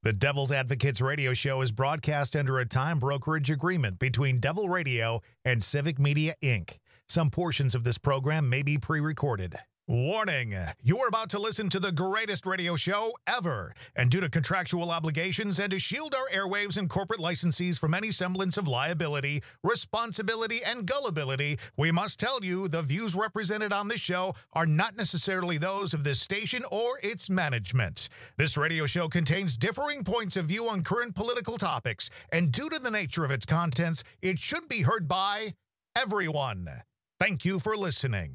The Devil's Advocates radio show is broadcast under a time brokerage agreement between Devil Radio and Civic Media, Inc. Some portions of this program may be pre-recorded. Warning, you are about to listen to the greatest radio show ever. And due to contractual obligations and to shield our airwaves and corporate licensees from any semblance of liability, responsibility, and gullibility, we must tell you the views represented on this show are not necessarily those of this station or its management. This radio show contains differing points of view on current political topics, and due to the nature of its contents, it should be heard by everyone. Thank you for listening.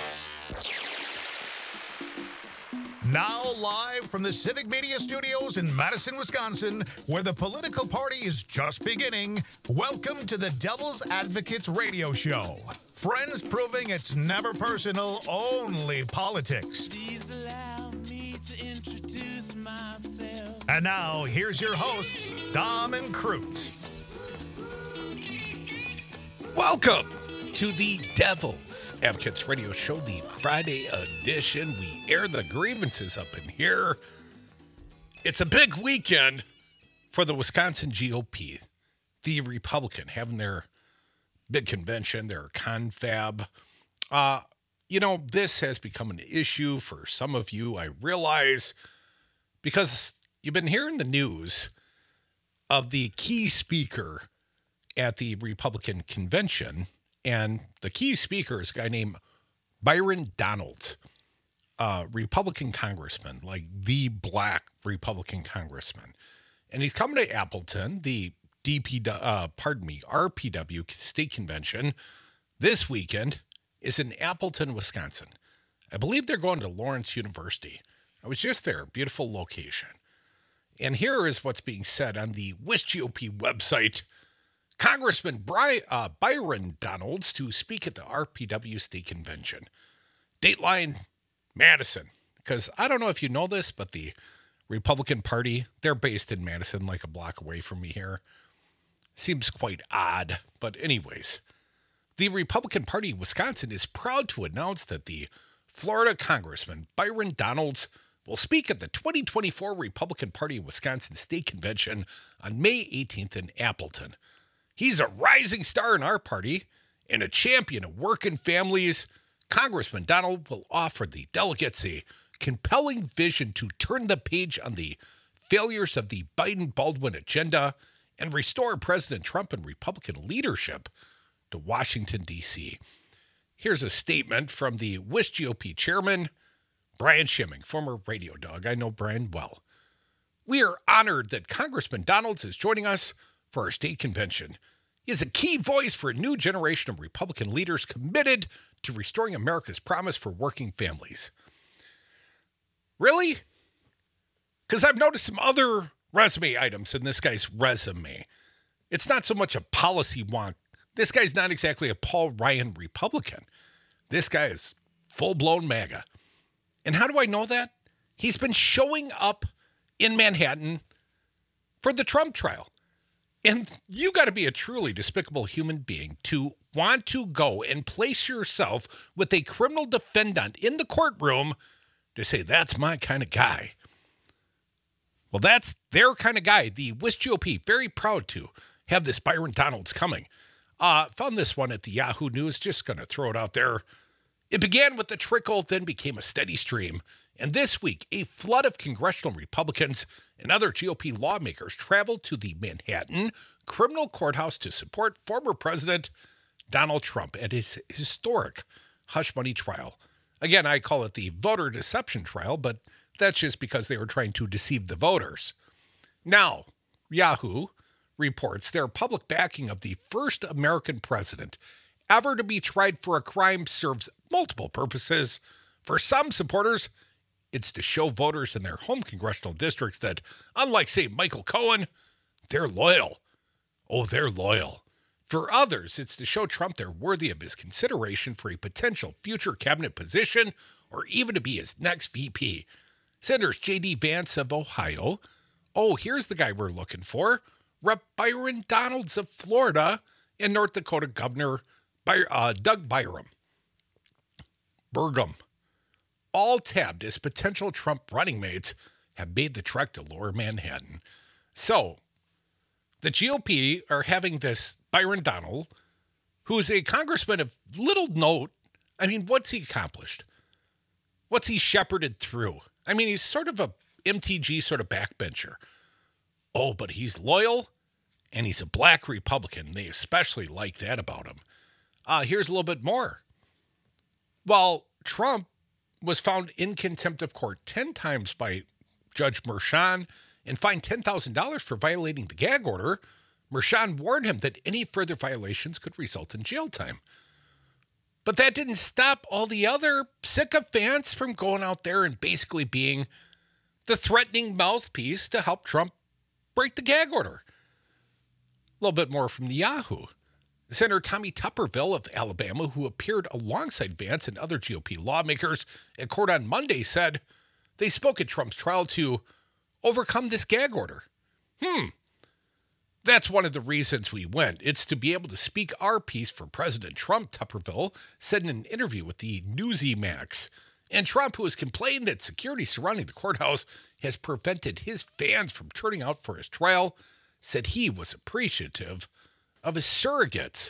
Now live from the Civic Media Studios in Madison, Wisconsin, where the political party is just beginning, welcome to the Devil's Advocates radio show. Friends proving it's never personal, only politics. Please allow me to introduce myself. And now, here's your hosts, Dom and Crute. Welcome to the Devil's Advocates radio show, the Friday edition. We air the grievances up in here. It's a big weekend for the Wisconsin GOP. The Republican having their big convention, their confab. This has become an issue for some of you, I realize, because you've been hearing the news of the key speaker at the Republican convention. And the key speaker is a guy named Byron Donalds, Republican congressman, like the black Republican congressman. And he's coming to Appleton, the RPW state convention this weekend is in Appleton, Wisconsin. I believe they're going to Lawrence University. I was just there, beautiful location. And here is what's being said on the WisGOP website. Congressman Byron Donalds to speak at the RPW State Convention. Dateline, Madison. Because I don't know if you know this, but the Republican Party, they're based in Madison, like a block away from me here. Seems quite odd. But anyways, the Republican Party of Wisconsin is proud to announce that the Florida Congressman Byron Donalds will speak at the 2024 Republican Party of Wisconsin State Convention on May 18th in Appleton. He's a rising star in our party and a champion of working families. Congressman Donald will offer the delegates a compelling vision to turn the page on the failures of the Biden-Baldwin agenda and restore President Trump and Republican leadership to Washington, D.C. Here's a statement from the WisGOP chairman, Brian Schimming, former radio dog. I know Brian well. We are honored that Congressman Donalds is joining us for our state convention. He is a key voice for a new generation of Republican leaders committed to restoring America's promise for working families. Really? Because I've noticed some other resume items in this guy's resume. It's not so much a policy wonk. This guy's not exactly a Paul Ryan Republican. This guy is full-blown MAGA. And how do I know that? He's been showing up in Manhattan for the Trump trial. And you got to be a truly despicable human being to want to go and place yourself with a criminal defendant in the courtroom to say, that's my kind of guy. Well, that's their kind of guy. The WisGOP, very proud to have this Byron Donalds coming. Found this one at the Yahoo News, just going to throw it out there. It began with a trickle, then became a steady stream. And this week, a flood of congressional Republicans and other GOP lawmakers traveled to the Manhattan criminal courthouse to support former President Donald Trump at his historic hush money trial. Again, I call it the voter deception trial, but that's just because they were trying to deceive the voters. Now, Yahoo reports their public backing of the first American president ever to be tried for a crime serves multiple purposes. For some supporters, it's to show voters in their home congressional districts that, unlike, say, Michael Cohen, they're loyal. Oh, they're loyal. For others, it's to show Trump they're worthy of his consideration for a potential future cabinet position or even to be his next VP. Senators J.D. Vance of Ohio. Oh, here's the guy we're looking for. Rep. Byron Donalds of Florida and North Dakota Governor Doug Burgum. All tabbed as potential Trump running mates have made the trek to Lower Manhattan. So, the GOP are having this Byron Donald, who's a congressman of little note. I mean, what's he accomplished? What's he shepherded through? I mean, he's sort of a MTG sort of backbencher. Oh, but he's loyal, and he's a black Republican. They especially like that about him. Here's a little bit more. While Trump was found in contempt of court 10 times by Judge Merchan and fined $10,000 for violating the gag order, Merchan warned him that any further violations could result in jail time. But that didn't stop all the other sycophants from going out there and basically being the threatening mouthpiece to help Trump break the gag order. A little bit more from the Yahoo. Senator Tommy Tuberville of Alabama, who appeared alongside Vance and other GOP lawmakers at court on Monday, said they spoke at Trump's trial to overcome this gag order. That's one of the reasons we went. It's to be able to speak our piece for President Trump, Tuberville said in an interview with the Newsmax. And Trump, who has complained that security surrounding the courthouse has prevented his fans from turning out for his trial, said he was appreciative of his surrogates.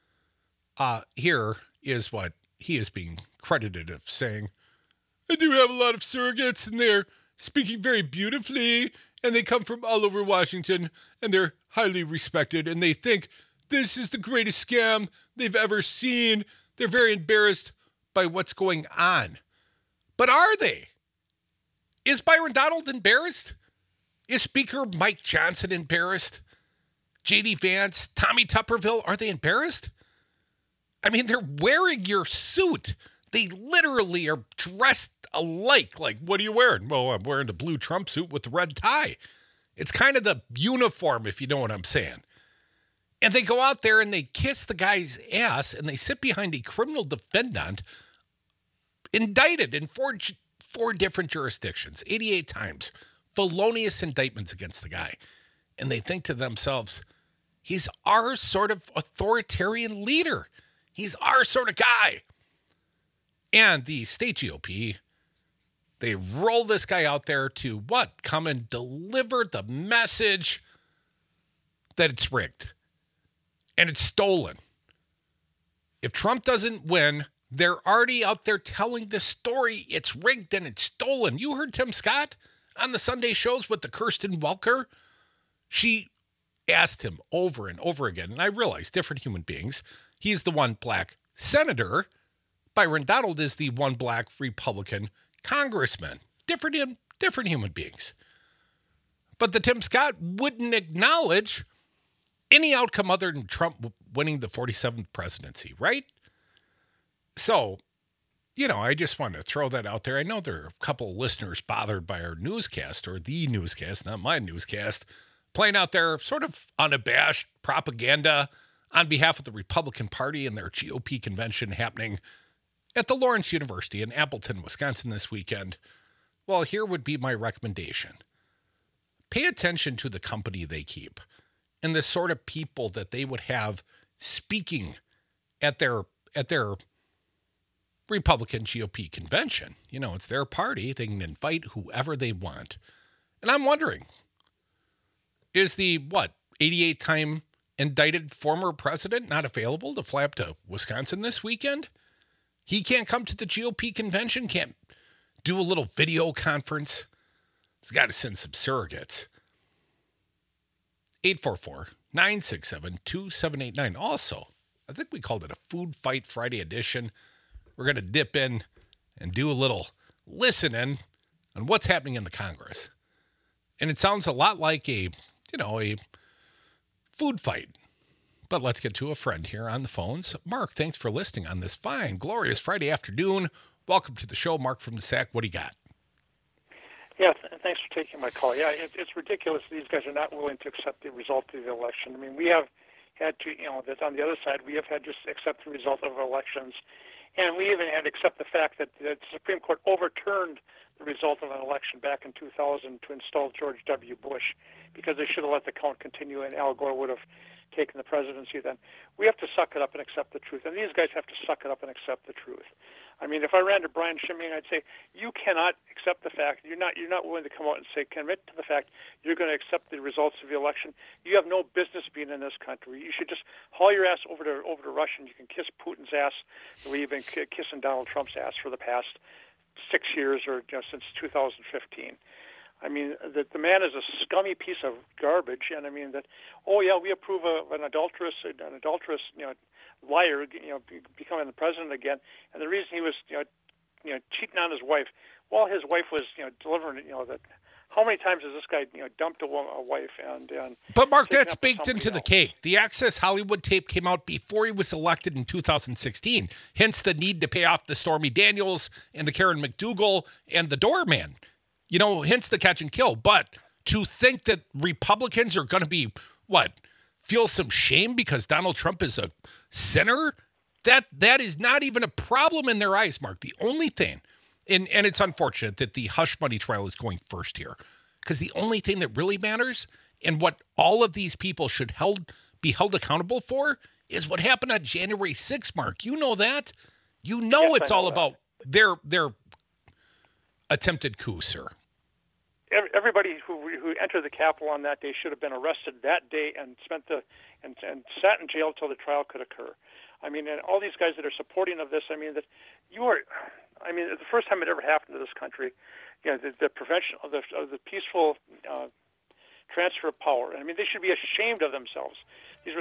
Here is what he is being credited of saying. I do have a lot of surrogates, and they're speaking very beautifully, and they come from all over Washington, and they're highly respected, and they think this is the greatest scam they've ever seen. They're very embarrassed by what's going on. But are they? Is Byron Donald embarrassed? Is Speaker Mike Johnson embarrassed? J.D. Vance, Tommy Tuberville, are they embarrassed? I mean, they're wearing your suit. They literally are dressed alike. Like, what are you wearing? Well, I'm wearing the blue Trump suit with the red tie. It's kind of the uniform, if you know what I'm saying. And they go out there and they kiss the guy's ass and they sit behind a criminal defendant indicted in four different jurisdictions, 88 times. Felonious indictments against the guy. And they think to themselves, he's our sort of authoritarian leader. He's our sort of guy. And the state GOP, they roll this guy out there to what? Come and deliver the message that it's rigged. And it's stolen. If Trump doesn't win, they're already out there telling the story. It's rigged and it's stolen. You heard Tim Scott on the Sunday shows with the Kirsten Welker. She asked him over and over again, and I realize different human beings. He's the one black senator. Byron Donald is the one black Republican congressman. Different human beings. But the Tim Scott wouldn't acknowledge any outcome other than Trump winning the 47th presidency, right? So, I just want to throw that out there. I know there are a couple of listeners bothered by our newscast, or the newscast, not my newscast, playing out their sort of unabashed propaganda on behalf of the Republican Party and their GOP convention happening at the Lawrence University in Appleton, Wisconsin this weekend. Well, here would be my recommendation. Pay attention to the company they keep and the sort of people that they would have speaking at their Republican GOP convention. It's their party. They can invite whoever they want. And I'm wondering, is the, 88-time indicted former president not available to fly up to Wisconsin this weekend? He can't come to the GOP convention, can't do a little video conference. He's got to send some surrogates. 844-967-2789. Also, I think we called it a Food Fight Friday edition. We're going to dip in and do a little listening on what's happening in the Congress. And it sounds a lot like a food fight. But let's get to a friend here on the phones. Mark, thanks for listening on this fine, glorious Friday afternoon. Welcome to the show, Mark from the SAC. What do you got? Yeah, thanks for taking my call. Yeah, it's ridiculous these guys are not willing to accept the result of the election. I mean, we have had to, that on the other side, we have had to just accept the result of elections. And we even had to accept the fact that the Supreme Court overturned the result of an election back in 2000 to install George W. Bush because they should have let the count continue and Al Gore would have taken the presidency, then we have to suck it up and accept the truth. And these guys have to suck it up and accept the truth. I mean, if I ran to Brian Schimming, I'd say, you cannot accept the fact, you're not willing to come out and say, commit to the fact you're going to accept the results of the election. You have no business being in this country. You should just haul your ass over to Russia, and you can kiss Putin's ass the way you've been kissing Donald Trump's ass for the past 6 years or since 2015. I mean, the man is a scummy piece of garbage, and I mean that. Oh yeah, we approve of an adulterous, liar, becoming the president again. And the reason he was, cheating on his wife, while his wife was, delivering, that. How many times has this guy, dumped a wife and? But Mark, that's baked into the cake. The Access Hollywood tape came out before he was elected in 2016. Hence the need to pay off the Stormy Daniels and the Karen McDougal and the doorman. Hence the catch and kill. But to think that Republicans are going to be, feel some shame because Donald Trump is a sinner, that is not even a problem in their eyes, Mark. The only thing, and it's unfortunate that the hush money trial is going first here, because the only thing that really matters and what all of these people should be held accountable for is what happened on January 6th, Mark. You know that. Yes, it's all about their attempted coup, sir. Everybody who entered the Capitol on that day should have been arrested that day and and sat in jail until the trial could occur. I mean, and all these guys that are supporting of this, I mean, that the first time it ever happened to this country, the prevention of the peaceful transfer of power. I mean, they should be ashamed of themselves. These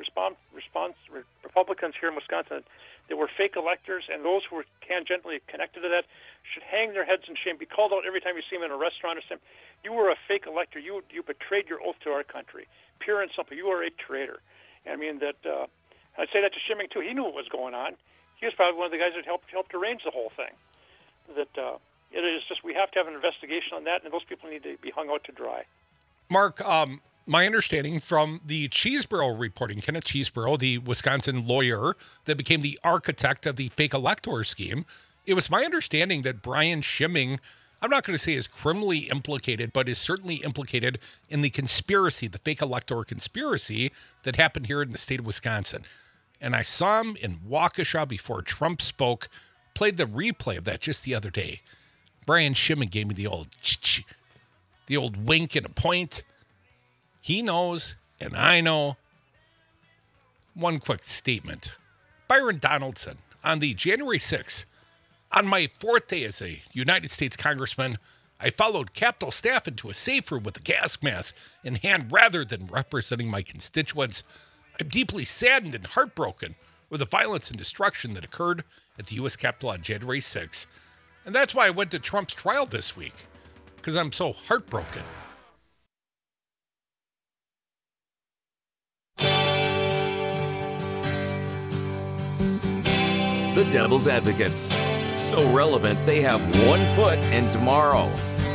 Republicans here in Wisconsin, that were fake electors, and those who were tangentially connected to that should hang their heads in shame, be called out every time you see them in a restaurant or something. You were a fake elector. You betrayed your oath to our country. Pure and simple. You are a traitor. I mean, that I'd say that to Schimming, too. He knew what was going on. He was probably one of the guys that helped arrange the whole thing. That it is just, we have to have an investigation on that, and those people need to be hung out to dry. Mark, my understanding from the Cheeseborough reporting, Kenneth Cheeseborough, the Wisconsin lawyer that became the architect of the fake elector scheme, it was my understanding that Brian Schimming, I'm not going to say is criminally implicated, but is certainly implicated in the conspiracy, the fake elector conspiracy that happened here in the state of Wisconsin. And I saw him in Waukesha before Trump spoke, played the replay of that just the other day. Brian Schimming gave me the old wink and a point. He knows, and I know. One quick statement. Byron Donaldson, on the January 6th, on my 4th day as a United States Congressman, I followed Capitol staff into a safe room with a gas mask in hand rather than representing my constituents. I'm deeply saddened and heartbroken with the violence and destruction that occurred at the U.S. Capitol on January 6th. And that's why I went to Trump's trial this week, because I'm so heartbroken. The Devil's Advocates. So relevant, they have 1 foot in tomorrow.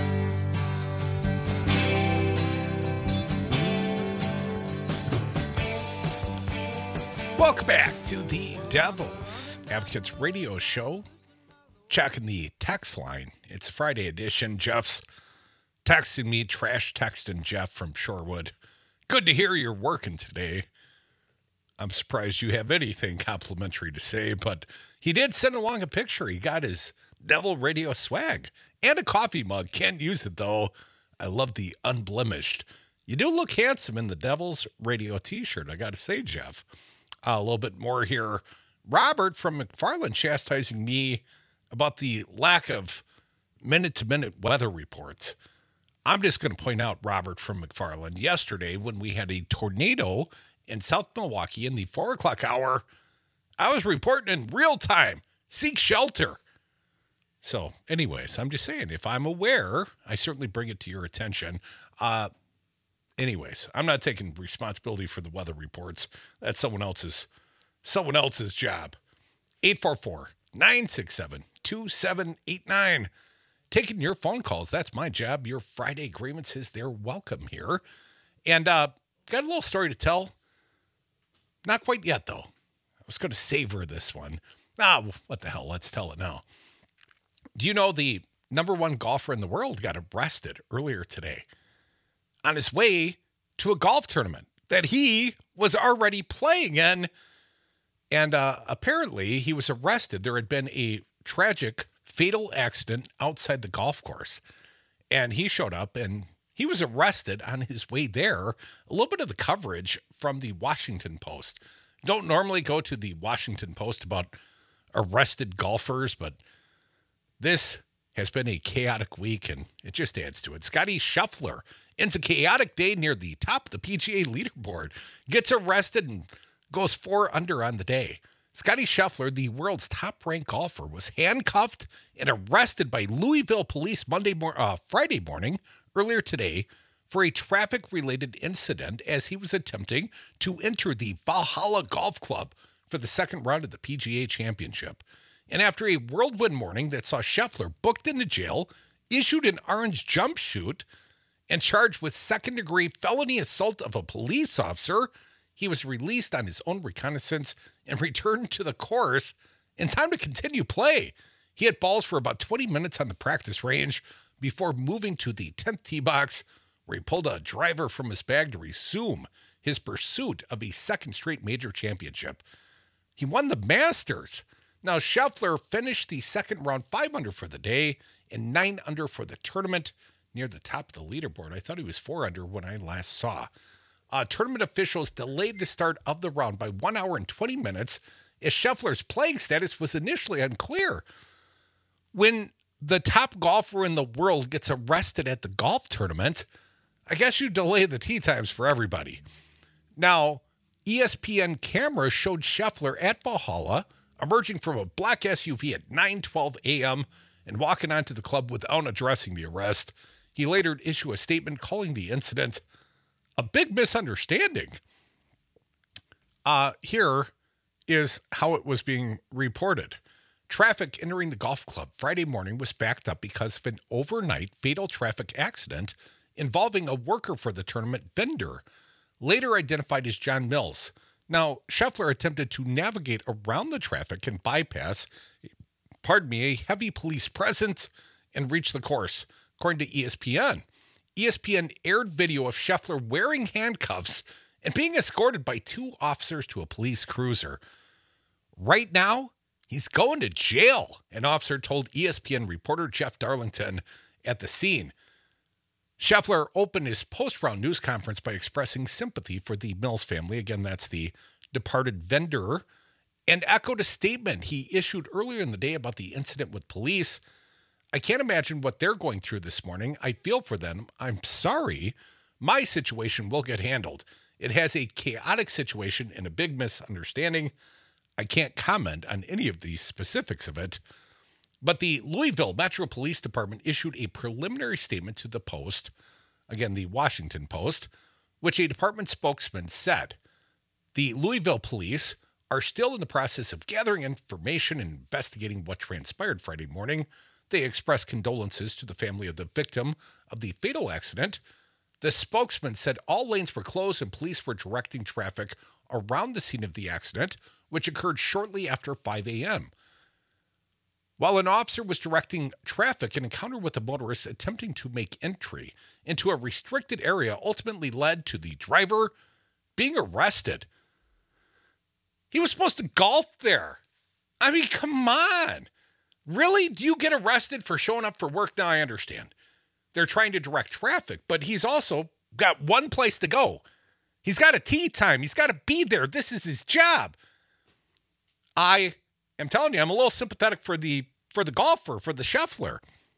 Welcome back to the Devil's Advocates radio show. Checking the text line. It's a Friday edition. Jeff's texting me, trash texting Jeff from Shorewood. Good to hear you're working today. I'm surprised you have anything complimentary to say, but he did send along a picture. He got his Devil Radio swag and a coffee mug. Can't use it, though. I love the unblemished. You do look handsome in the Devil's Radio t-shirt, I got to say, Jeff. A little bit more here. Robert from McFarland chastising me about the lack of minute-to-minute weather reports. I'm just going to point out, Robert from McFarland, yesterday when we had a tornado in South Milwaukee in the 4 o'clock hour, I was reporting in real time. Seek shelter. So anyways, I'm just saying, if I'm aware, I certainly bring it to your attention. Anyways, I'm not taking responsibility for the weather reports. That's someone else's job. 844-967-2789. Taking your phone calls. That's my job. Your Friday grievances, they're welcome here. And got a little story to tell. Not quite yet, though. I was going to savor this one. What the hell? Let's tell it now. Do you know the number one golfer in the world got arrested earlier today on his way to a golf tournament? that he was already playing in. And apparently he was arrested. There had been a tragic, fatal accident outside the golf course. And he showed up and he was arrested on his way there. A little bit of the coverage from the Washington Post. Don't normally go to the Washington Post about arrested golfers, but this has been a chaotic week, and it just adds to it. Scotty Scheffler ends a chaotic day near the top of the PGA leaderboard, gets arrested, and goes 4 under on the day. Scotty Scheffler, the world's top-ranked golfer, was handcuffed and arrested by Louisville police Friday morning, earlier today, for a traffic-related incident as he was attempting to enter the Valhalla Golf Club for the second round of the PGA Championship. And after a whirlwind morning that saw Scheffler booked into jail, issued an orange jumpsuit, and charged with second-degree felony assault of a police officer, he was released on his own reconnaissance and returned to the course in time to continue play. He hit balls for about 20 minutes on the practice range before moving to the 10th tee box, where he pulled a driver from his bag to resume his pursuit of a second straight major championship. He won the Masters. Now, Scheffler finished the second round 5 under for the day and 9 under for the tournament, near the top of the leaderboard. I thought he was 4 under when I last saw. Tournament officials delayed the start of the round by 1 hour and 20 minutes as Scheffler's playing status was initially unclear. When the top golfer in the world gets arrested at the golf tournament, I guess you delay the tee times for everybody. Now, ESPN cameras showed Scheffler at Valhalla emerging from a black SUV at 9:12 a.m. and walking onto the club without addressing the arrest. He later issued a statement calling the incident a big misunderstanding. Here is how it was being reported. Traffic entering the golf club Friday morning was backed up because of an overnight fatal traffic accident involving a worker for the tournament vendor, later identified as John Mills. Now, Scheffler attempted to navigate around the traffic and bypass, a heavy police presence and reach the course, according to ESPN. ESPN aired video of Scheffler wearing handcuffs and being escorted by 2 officers to a police cruiser. Right now, he's going to jail, an officer told ESPN reporter Jeff Darlington at the scene. Scheffler opened his post-round news conference by expressing sympathy for the Mills family. Again, that's the departed vendor, and echoed a statement he issued earlier in the day about the incident with police. I can't imagine what they're going through this morning. I feel for them. I'm sorry. My situation will get handled. It has a chaotic situation and a big misunderstanding. I can't comment on any of the specifics of it. But the Louisville Metro Police Department issued a preliminary statement to the Post, again, the Washington Post, which a department spokesman said the Louisville police are still in the process of gathering information and investigating what transpired Friday morning. They expressed condolences to the family of the victim of the fatal accident. The spokesman said all lanes were closed and police were directing traffic around the scene of the accident, which occurred shortly after 5 a.m. While an officer was directing traffic, an encounter with a motorist attempting to make entry into a restricted area ultimately led to the driver being arrested. He was supposed to golf there. I mean, come on. Really? Do you get arrested for showing up for work? Now I understand. They're trying to direct traffic, but he's also got one place to go. He's got a tee time. He's got to be there. This is his job. I am telling you, I'm a little sympathetic for the golfer, for the Scheffler.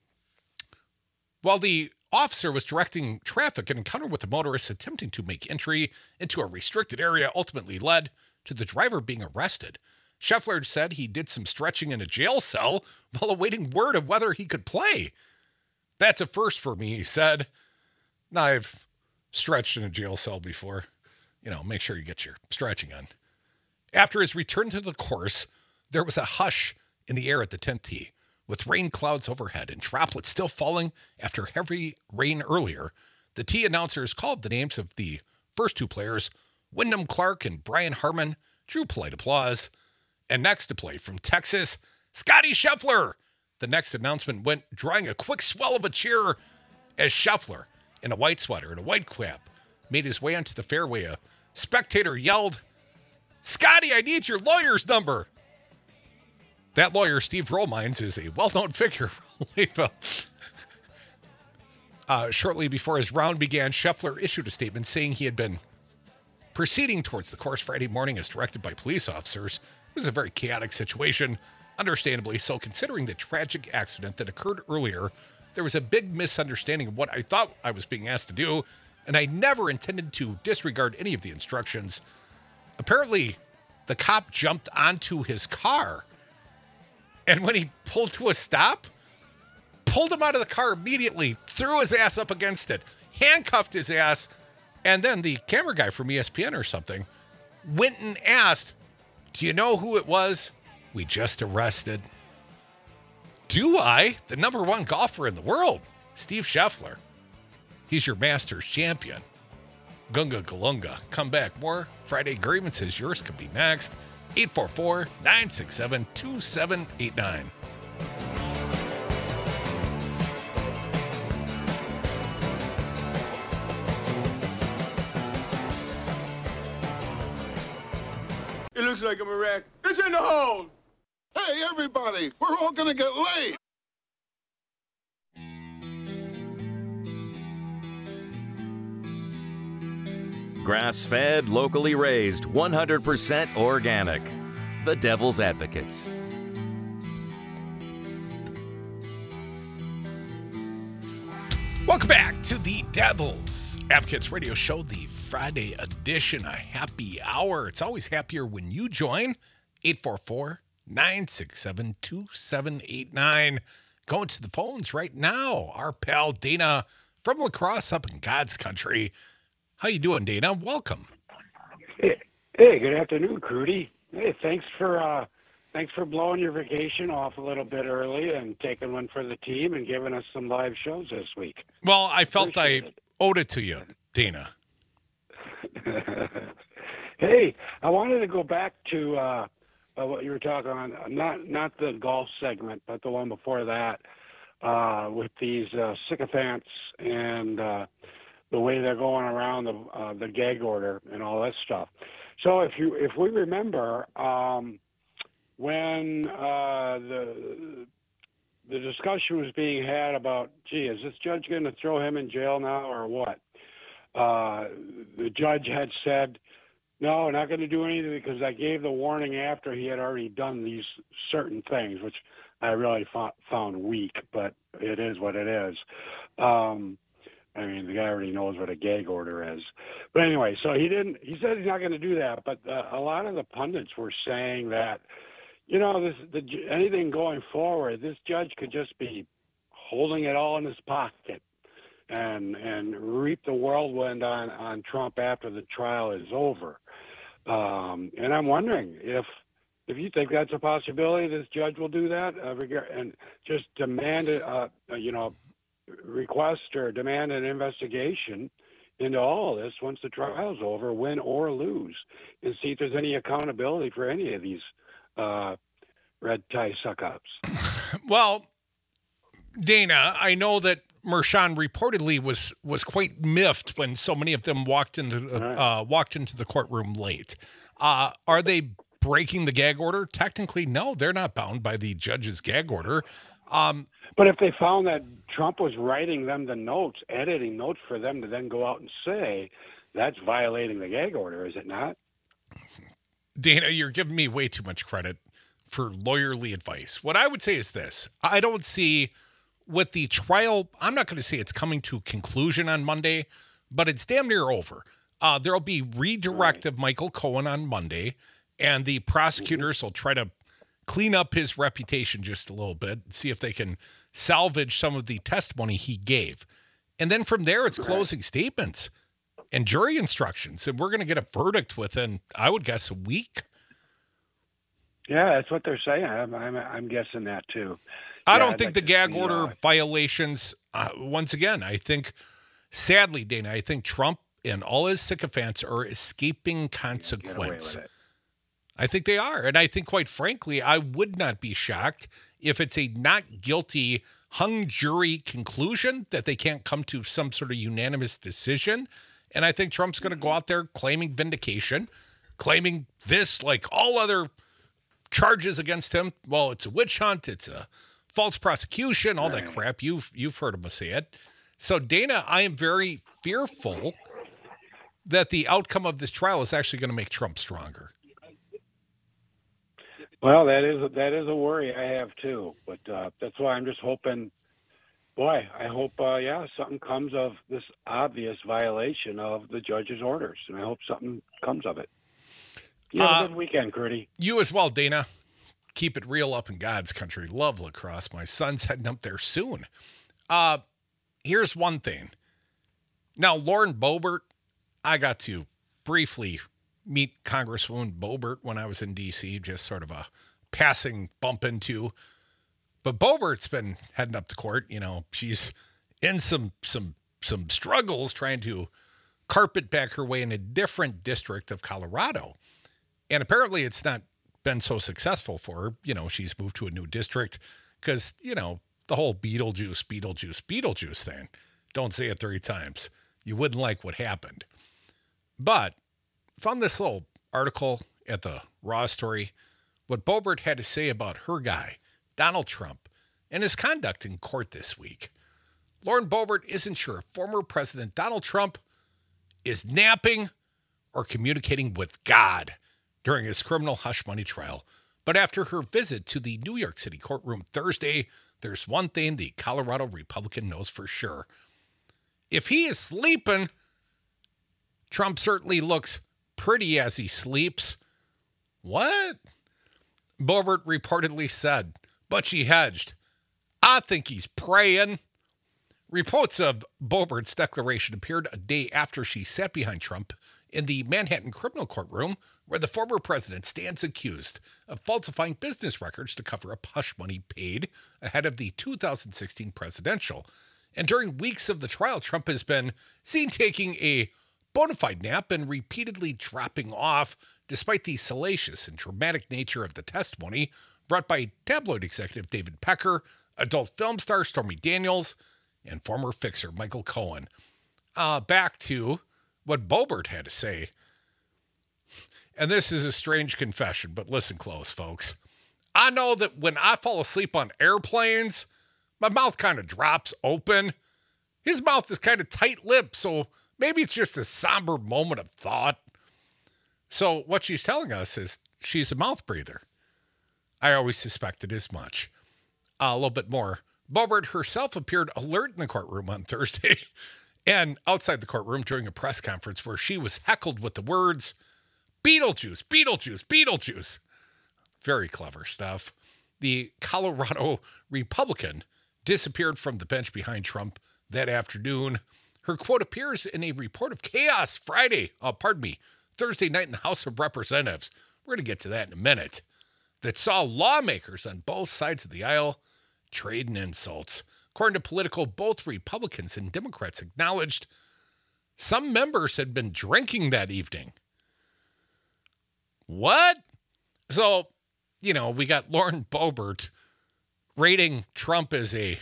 While the officer was directing traffic, an encounter with the motorist attempting to make entry into a restricted area ultimately led to the driver being arrested. Scheffler said he did some stretching in a jail cell while awaiting word of whether he could play. That's a first for me, he said. Now, I've stretched in a jail cell before. Make sure you get your stretching on. After his return to the course, there was a hush in the air at the 10th tee, with rain clouds overhead and droplets still falling after heavy rain earlier. The tee announcers called the names of the first 2 players, Wyndham Clark and Brian Harman, drew polite applause. And next to play from Texas, Scotty Scheffler. The next announcement went drawing a quick swell of a cheer as Scheffler, in a white sweater and a white cap, made his way onto the fairway, a spectator yelled, "Scotty, I need your lawyer's number." That lawyer, Steve Romines, is a well-known figure from Lakeville. Shortly before his round began, Scheffler issued a statement saying he had been proceeding towards the course Friday morning as directed by police officers. It was a very chaotic situation, understandably so, considering the tragic accident that occurred earlier. There was a big misunderstanding of what I thought I was being asked to do, and I never intended to disregard any of the instructions. Apparently, the cop jumped onto his car, and when he pulled to a stop, pulled him out of the car immediately, threw his ass up against it, handcuffed his ass, and then the camera guy from ESPN or something went and asked, "Do you know who it was we just arrested?" Do I? The number one golfer in the world, Steve Scheffler. He's your Masters champion. Gunga Galunga. Come back. More Friday grievances. Yours could be next. 844-967-2789. It looks like I'm a wreck. It's in the hole! Hey, everybody, we're all going to get late. Grass-fed, locally raised, 100% organic. The Devil's Advocates. Welcome back to the Devil's Advocates Radio Show, the Friday edition, a happy hour. It's always happier when you join. 844-967-2789. Going to the phones right now. Our pal Dana from La Crosse up in God's country. How you doing, Dana? Welcome. Hey, good afternoon, Crudy. Hey, thanks for blowing your vacation off a little bit early and taking one for the team and giving us some live shows this week. Well, I felt I owed it to you, Dana. Hey, I wanted to go back to what you were talking on, not the golf segment, but the one before that, with these sycophants and the way they're going around the gag order and all that stuff. So if we remember, when the discussion was being had about, gee, is this judge going to throw him in jail now or what? The judge had said, no, not going to do anything because I gave the warning after he had already done these certain things, which I really found weak, but it is what it is. I mean, the guy already knows what a gag order is. But anyway, so he said he's not going to do that. But a lot of the pundits were saying that, you know, anything going forward, this judge could just be holding it all in his pocket and reap the whirlwind on Trump after the trial is over. And I'm wondering if you think that's a possibility, this judge will do that and just demand request or demand an investigation into all of this once the trial's over, win or lose, and see if there's any accountability for any of these red tie suck-ups. Well, Dana, I know that Mershon reportedly was quite miffed when so many of them walked into the courtroom late. Are they breaking the gag order? Technically, no, they're not bound by the judge's gag order. But if they found that Trump was writing them the notes, editing notes for them to then go out and say, that's violating the gag order, is it not? Dana, you're giving me way too much credit for lawyerly advice. What I would say is this. I don't see with the trial, I'm not going to say it's coming to a conclusion on Monday, but it's damn near over. There'll be redirect of Michael Cohen on Monday, and the prosecutors will try to clean up his reputation just a little bit, see if they can salvage some of the testimony he gave. And then from there, it's closing statements and jury instructions. And we're going to get a verdict within, I would guess, a week. Yeah, that's what they're saying. I'm guessing that too. I don't think the gag order violations, once again, I think, sadly, Dana, I think Trump and all his sycophants are escaping consequence. I think they are. And I think, quite frankly, I would not be shocked if it's a not guilty hung jury conclusion that they can't come to some sort of unanimous decision. And I think Trump's going to go out there claiming vindication, claiming this like all other charges against him. Well, it's a witch hunt. It's a false prosecution, all that crap. You've heard him say it. So, Dana, I am very fearful that the outcome of this trial is actually going to make Trump stronger. Well, that is a worry I have too. But that's why I'm just hoping. Boy, I hope something comes of this obvious violation of the judge's orders, and I hope something comes of it. You have a good weekend, Curdy. You as well, Dana. Keep it real up in God's country. Love La Crosse. My son's heading up there soon. Here's one thing. Now, Lauren Boebert, I got to briefly meet Congresswoman Boebert when I was in D.C., just sort of a passing bump into. But Boebert's been heading up to court. You know, she's in some struggles trying to carpet back her way in a different district of Colorado. And apparently it's not been so successful for her. You know, she's moved to a new district because, you know, the whole Beetlejuice thing. Don't say it 3 times. You wouldn't like what happened. But found this little article at the Raw Story, what Boebert had to say about her guy, Donald Trump, and his conduct in court this week. Lauren Boebert isn't sure if former President Donald Trump is napping or communicating with God during his criminal hush money trial. But after her visit to the New York City courtroom Thursday, there's one thing the Colorado Republican knows for sure. If he is sleeping, Trump certainly looks pretty as he sleeps. What? Boebert reportedly said, but she hedged. I think he's praying. Reports of Boebert's declaration appeared a day after she sat behind Trump in the Manhattan criminal courtroom, where the former president stands accused of falsifying business records to cover up hush money paid ahead of the 2016 presidential. And during weeks of the trial, Trump has been seen taking a bona fide nap and repeatedly dropping off, despite the salacious and dramatic nature of the testimony brought by tabloid executive David Pecker, adult film star Stormy Daniels, and former fixer Michael Cohen. Back to what Boebert had to say. And this is a strange confession, but listen close, folks. I know that when I fall asleep on airplanes, my mouth kind of drops open. His mouth is kind of tight-lipped, so maybe it's just a somber moment of thought. So what she's telling us is she's a mouth breather. I always suspected as much. A little bit more. Boebert herself appeared alert in the courtroom on Thursday and outside the courtroom during a press conference where she was heckled with the words, Beetlejuice, Beetlejuice, Beetlejuice. Very clever stuff. The Colorado Republican disappeared from the bench behind Trump that afternoon. Her quote appears in a report of chaos Thursday night in the House of Representatives. We're going to get to that in a minute. That saw lawmakers on both sides of the aisle trading insults. According to Politico, both Republicans and Democrats acknowledged some members had been drinking that evening. What? So, you know, we got Lauren Boebert rating Trump as a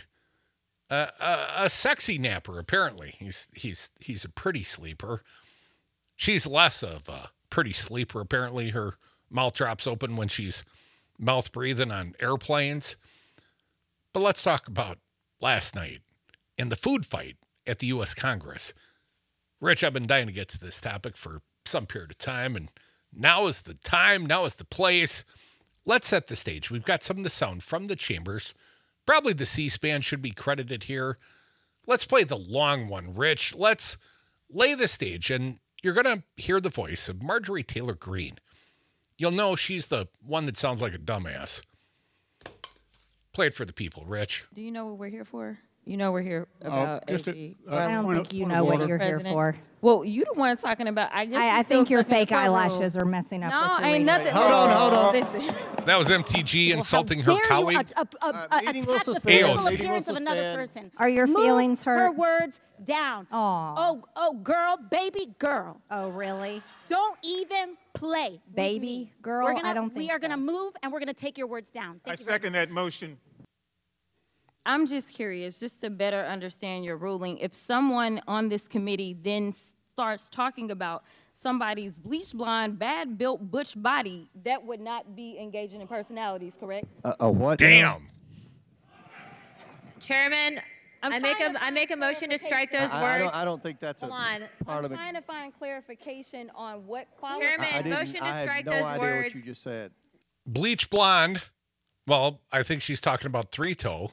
sexy napper. Apparently, he's a pretty sleeper. She's less of a pretty sleeper. Apparently, her mouth drops open when she's mouth breathing on airplanes. But let's talk about last night in the food fight at the U.S. Congress. Rich, I've been dying to get to this topic for some period of time, and now is the time, now is the place. Let's set the stage. We've got some of the sound from the chambers. Probably the C-SPAN should be credited here. Let's play the long one, Rich. Let's lay the stage, and you're going to hear the voice of Marjorie Taylor Greene. You'll know she's the one that sounds like a dumbass. Play it for the people, Rich. Do you know what we're here for? You know we're here about AG. I don't think you know what you're here for. Well, you the one talking about. I think your fake eyelashes are messing up. No, what you're ain't reading. nothing. Hold on. Listen. That was MTG insulting her colleague. Meeting will Attack the suspend. physical Eos. appearance of another person. Are your Move feelings hurt? her words down. Aw. Oh, girl, baby girl. Oh, really? Don't even play. with Baby me. girl? We're gonna, I don't think We are going to so. move, and we're going to take your words down. I Thank you very second that motion. I'm just curious, just to better understand your ruling. If someone on this committee then starts talking about somebody's bleach blonde, bad built butch body, that would not be engaging in personalities, correct? What? Damn. Chairman, I make a motion to strike those words. I don't think that's Hold on. I'm trying to find clarification on what qualifies. Chairman, motion to strike those words. I had no idea what you just said. Bleach blonde. Well, I think she's talking about three-toe.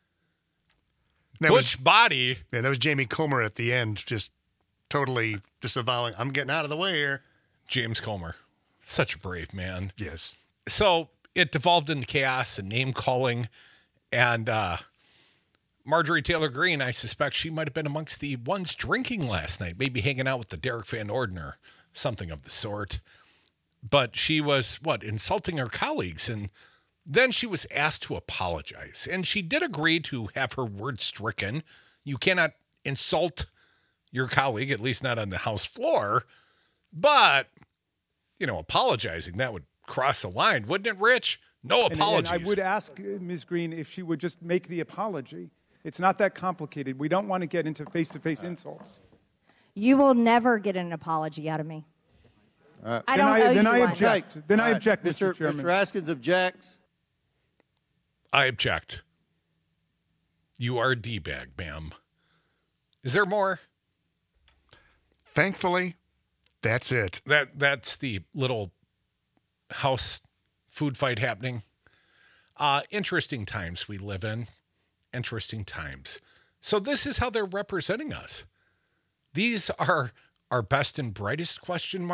Butch body. Yeah, that was Jamie Comer at the end, just totally disavowing. I'm getting out of the way here. James Comer. Such a brave man. Yes. So it devolved into chaos and name-calling. And Marjorie Taylor Greene, I suspect she might have been amongst the ones drinking last night, maybe hanging out with the Derek Van Orden or something of the sort. But she was, insulting her colleagues. And then she was asked to apologize. And she did agree to have her words stricken. You cannot insult your colleague, at least not on the House floor. But, apologizing, that would cross a line, wouldn't it, Rich? No apologies. And I would ask Ms. Greene if she would just make the apology. It's not that complicated. We don't want to get into face-to-face insults. You will never get an apology out of me. I don't owe you Then I one. object. Then I object, Mr. Chairman. Mr. Askins objects. I object. You are a D-bag, ma'am. Is there more? Thankfully, that's it. That's the little house food fight happening. Interesting times we live in. Interesting times. So this is how they're representing us. These are our best and brightest ?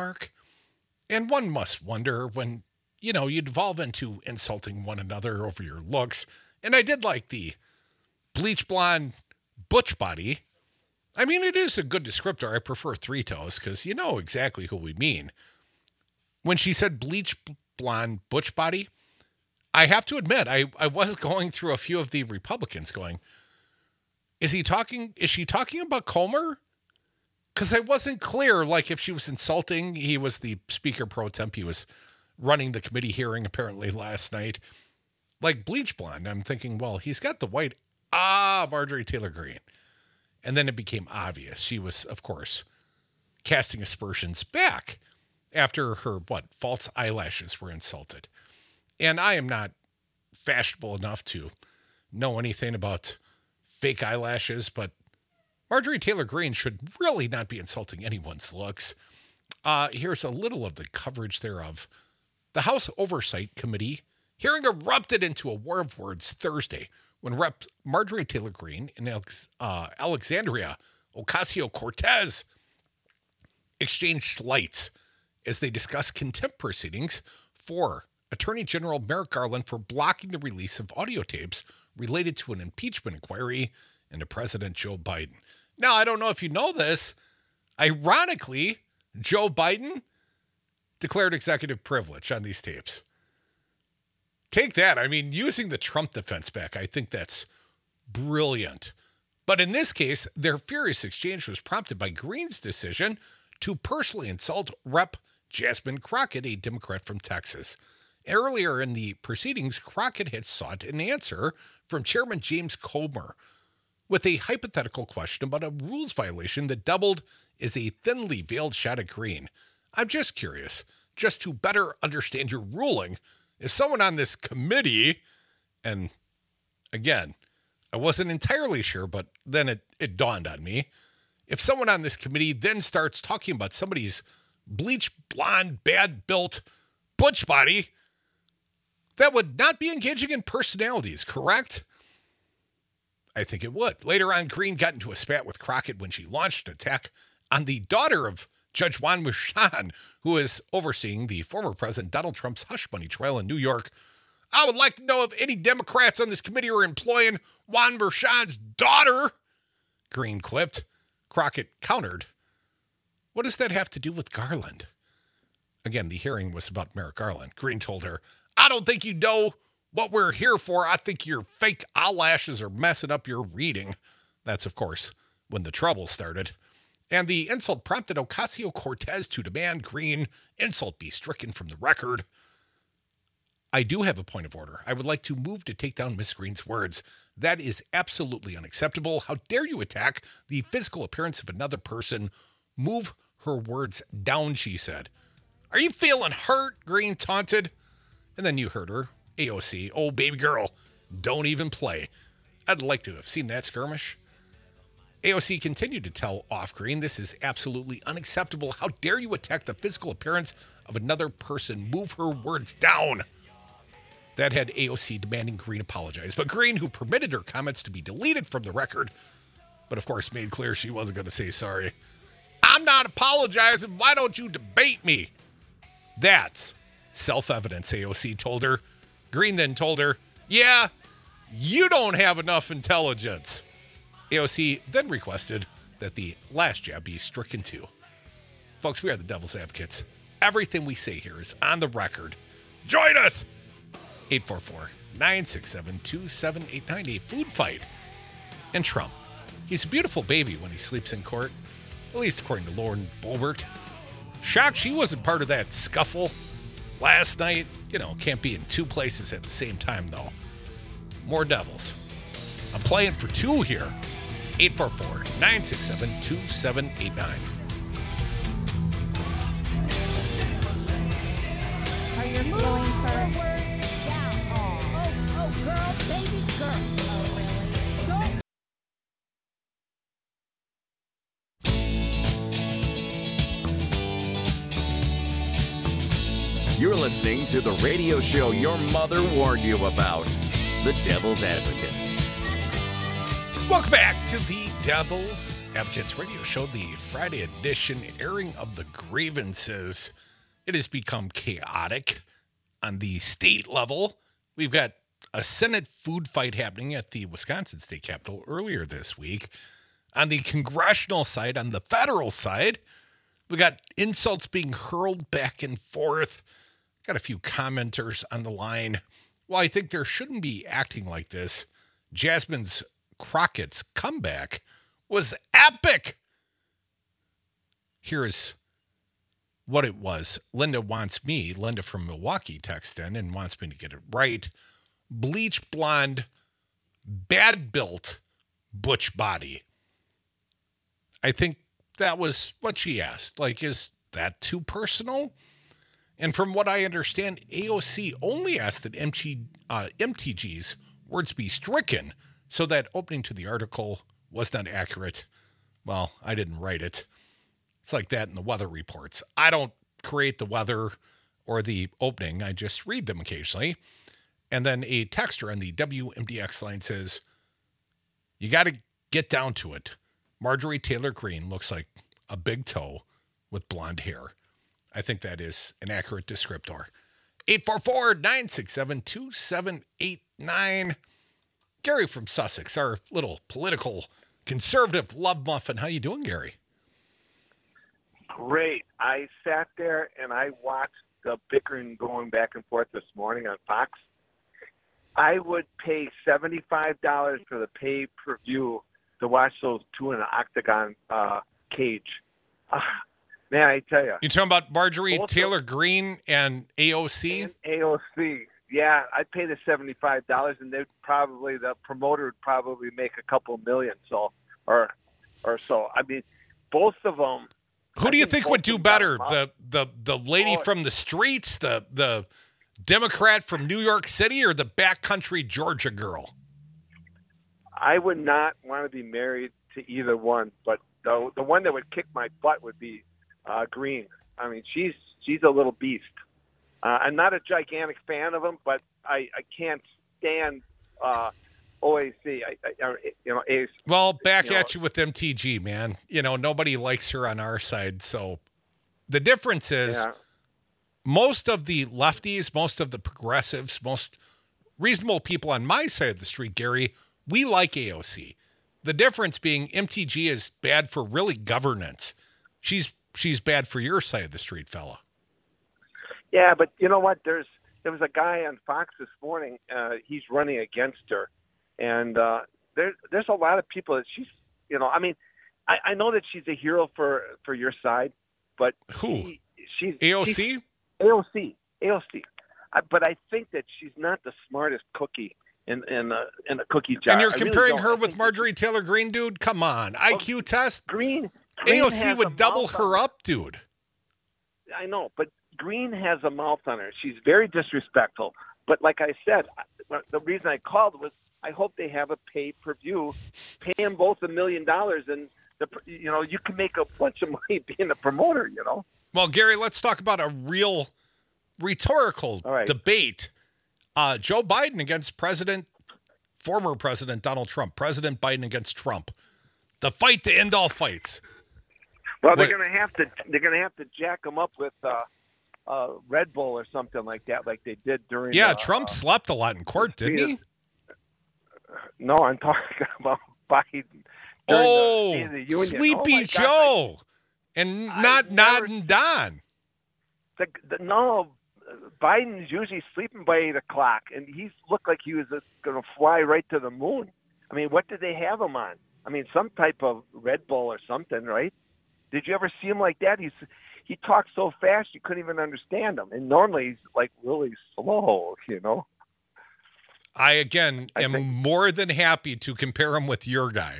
And one must wonder when, you devolve into insulting one another over your looks. And I did like the bleach blonde butch body. I mean, it is a good descriptor. I prefer three toes because you know exactly who we mean. When she said bleach blonde butch body, I have to admit, I was going through a few of the Republicans going, is she talking about Comer? Because I wasn't clear, like if she was insulting, he was the speaker pro temp, he was running the committee hearing apparently last night. Like bleach blonde, I'm thinking, well, he's got the white, Marjorie Taylor Greene. And then it became obvious. She was, of course, casting aspersions back after her, false eyelashes were insulted. And I am not fashionable enough to know anything about fake eyelashes, but Marjorie Taylor Greene should really not be insulting anyone's looks. Here's a little of the coverage thereof. The House Oversight Committee hearing erupted into a war of words Thursday when Rep. Marjorie Taylor Greene and Alexandria Ocasio-Cortez exchanged slights as they discussed contempt proceedings for Attorney General Merrick Garland for blocking the release of audio tapes related to an impeachment inquiry into President Joe Biden. Now, I don't know if you know this. Ironically, Joe Biden declared executive privilege on these tapes. Take that. I mean, using the Trump defense back, I think that's brilliant. But in this case, their furious exchange was prompted by Greene's decision to personally insult Rep. Jasmine Crockett, a Democrat from Texas. Earlier in the proceedings, Crockett had sought an answer from Chairman James Comer with a hypothetical question about a rules violation that doubled as a thinly veiled shot at Greene. I'm just curious, just to better understand your ruling, if someone on this committee, and again, I wasn't entirely sure, but then it dawned on me, if someone on this committee then starts talking about somebody's bleach blonde, bad-built butch body, that would not be engaging in personalities, correct? I think it would. Later on, Greene got into a spat with Crockett when she launched an attack on the daughter of Judge Juan Merchan, who is overseeing the former President Donald Trump's hush money trial in New York. I would like to know if any Democrats on this committee are employing Juan Merchan's daughter, Greene quipped. Crockett countered, what does that have to do with Garland? Again, the hearing was about Merrick Garland. Greene told her, I don't think you know what we're here for. I think your fake eyelashes are messing up your reading. That's, of course, when the trouble started. And the insult prompted Ocasio-Cortez to demand Greene insult be stricken from the record. I do have a point of order. I would like to move to take down Miss Greene's words. That is absolutely unacceptable. How dare you attack the physical appearance of another person Move her words down, she said. Are you feeling hurt? Green taunted. And then you heard her, AOC, oh, baby girl, don't even play. I'd like to have seen that skirmish. AOC continued to tell Off Green, this is absolutely unacceptable. How dare you attack the physical appearance of another person? Move her words down. That had AOC demanding Green apologize. But Green, who permitted her comments to be deleted from the record, but of course made clear she wasn't going to say sorry. I'm not apologizing. Why don't you debate me? That's self-evidence, AOC told her. Green then told her, yeah, you don't have enough intelligence. AOC then requested that the last jab be stricken too. Folks, we are the Devil's Advocates. Everything we say here is on the record. Join us! 844-967-2789. A food fight. And Trump. He's a beautiful baby when he sleeps in court. At least according to Lauren Boebert. Shocked she wasn't part of that scuffle last night. You know, can't be in two places at the same time, though. More Devils. I'm playing for two here. 844-967-2789. Are your feelings hurt? Oh, girl, baby, girl. Oh, really? You're listening to the radio show your mother warned you about, The Devil's Advocates. Welcome back to the Devil's Advocates radio show, the Friday edition, airing of the grievances. It has become chaotic on the state level. We've got a Senate food fight happening at the Wisconsin State Capitol earlier this week. On the congressional side, on the federal side, we got insults being hurled back and forth. Got a few commenters on the line. Well, I think there shouldn't be acting like this. Jasmine's Crockett's comeback was epic. Here is what it was. Linda from Milwaukee texted in and wants me to get it right. Bleach blonde, bad built, butch body. I think that was what she asked. Like, is that too personal? And from what I understand, AOC only asked that MTG's words be stricken, so that opening to the article was not accurate. Well, I didn't write it. It's like that in the weather reports. I don't create the weather or the opening. I just read them occasionally. And then a texter on the WMDX line says, you got to get down to it. Marjorie Taylor Greene looks like a big toe with blonde hair. I think that is an accurate descriptor. 844-967-2789. Gary from Sussex, our little political conservative love muffin. How you doing, Gary? Great. I sat there and I watched the bickering going back and forth this morning on Fox. I would pay $75 for the pay-per-view to watch those two in an octagon cage. Man, I tell you. You talking about Marjorie Taylor Greene and AOC? And AOC. Yeah, I'd pay the $75, and the promoter would probably make a couple million, or so. I mean, both of them. Who do you think would do better? The lady from the streets, the Democrat from New York City, or the backcountry Georgia girl? I would not want to be married to either one, but the one that would kick my butt would be Greene. I mean, she's a little beast. I'm not a gigantic fan of him, but I can't stand OAC. Well, back at you with MTG, man. You know, nobody likes her on our side. So the difference is most of the lefties, most of the progressives, most reasonable people on my side of the street, Gary, we like AOC. The difference being MTG is bad for really governance. She's bad for your side of the street, fella. Yeah, but you know what? There was a guy on Fox this morning. He's running against her, and there's a lot of people that she's. You know, I mean, I know that she's a hero for your side, but who? She's AOC. AOC. But I think that she's not the smartest cookie in a cookie jar. And you're comparing her with Marjorie Taylor Greene, dude? Come on, IQ test. Greene AOC would double her up, dude. I know, but Green has a mouth on her. She's very disrespectful. But like I said, the reason I called was I hope they have a pay-per-view, pay them both $1 million, and you can make a bunch of money being a promoter. Well, Gary, let's talk about a real rhetorical debate. Joe Biden against former President Donald Trump. President Biden against Trump. The fight to end all fights. Well, they're going to have to jack them up with Red Bull or something like that, like they did during. Yeah, Trump slept a lot in court, didn't he? No, I'm talking about Biden. The Union. Sleepy Joe, and not nodding Don. No, Biden's usually sleeping by 8 o'clock, and he looked like he was going to fly right to the moon. I mean, what did they have him on? I mean, some type of Red Bull or something, right? Did you ever see him like that? He talks so fast you couldn't even understand him, and normally he's like really slow, I am more than happy to compare him with your guy.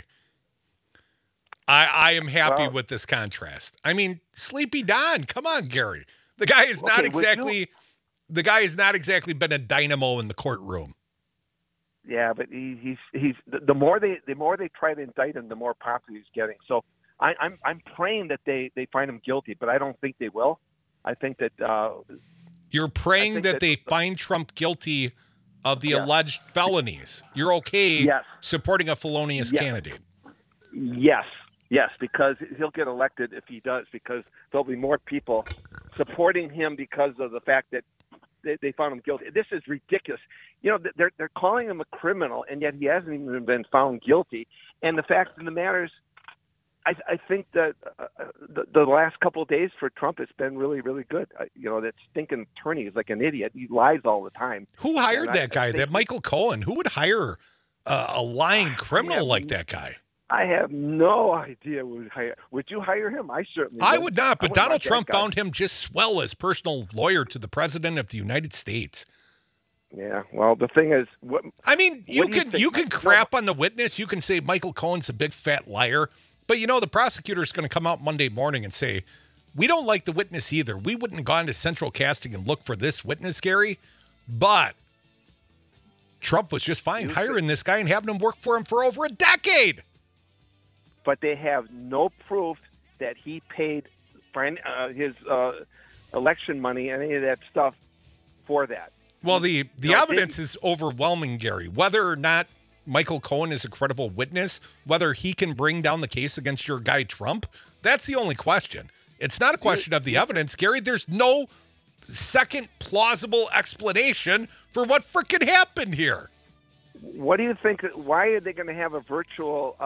I am happy with this contrast. I mean, Sleepy Don, come on, Gary. The guy is not exactly been a dynamo in the courtroom. Yeah, but he's the more they try to indict him, the more popular he's getting. So I'm praying that they find him guilty, but I don't think they will. I think that you're praying that they find Trump guilty of the alleged felonies. You're okay supporting a felonious candidate. Yes, because he'll get elected if he does, because there'll be more people supporting him because of the fact that they found him guilty. This is ridiculous. They're calling him a criminal, and yet he hasn't even been found guilty. And the fact of the matter is, I think that the last couple of days for Trump has been really, really good. That stinking attorney is like an idiot. He lies all the time. Who hired that guy? That Michael Cohen? Who would hire a lying criminal like that guy? I have no idea who would hire. Would you hire him? I certainly I would not, but Donald Trump found him just swell as personal lawyer to the President of the United States. Yeah, well, the thing is... you can crap on the witness. You can say Michael Cohen's a big fat liar. But, the prosecutor's going to come out Monday morning and say, we don't like the witness either. We wouldn't have gone to central casting and look for this witness, Gary. But Trump was just fine hiring this guy and having him work for him for over a decade. But they have no proof that he paid for his election money and any of that stuff for that. Well, the evidence is overwhelming, Gary. Whether or not Michael Cohen is a credible witness, whether he can bring down the case against your guy Trump, that's the only question. It's not a question of the evidence, Gary. There's no second plausible explanation for what frickin' happened here. What do you think? Why are they going to have a virtual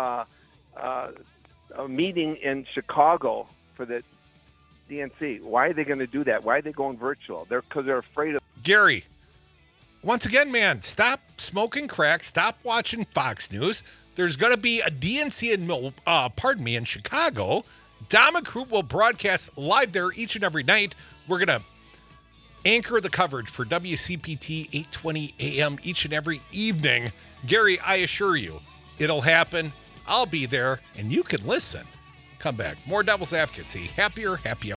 a meeting in Chicago for the DNC? Why are they going to do that? Why are they going virtual? Because they're afraid of... Gary, once again, man, stop smoking crack. Stop watching Fox News. There's going to be a DNC in Chicago. Dom and Crew will broadcast live there each and every night. We're going to anchor the coverage for WCPT 820 AM each and every evening. Gary, I assure you, it'll happen. I'll be there, and you can listen. Come back. More Devil's Advocates. Happier, happier.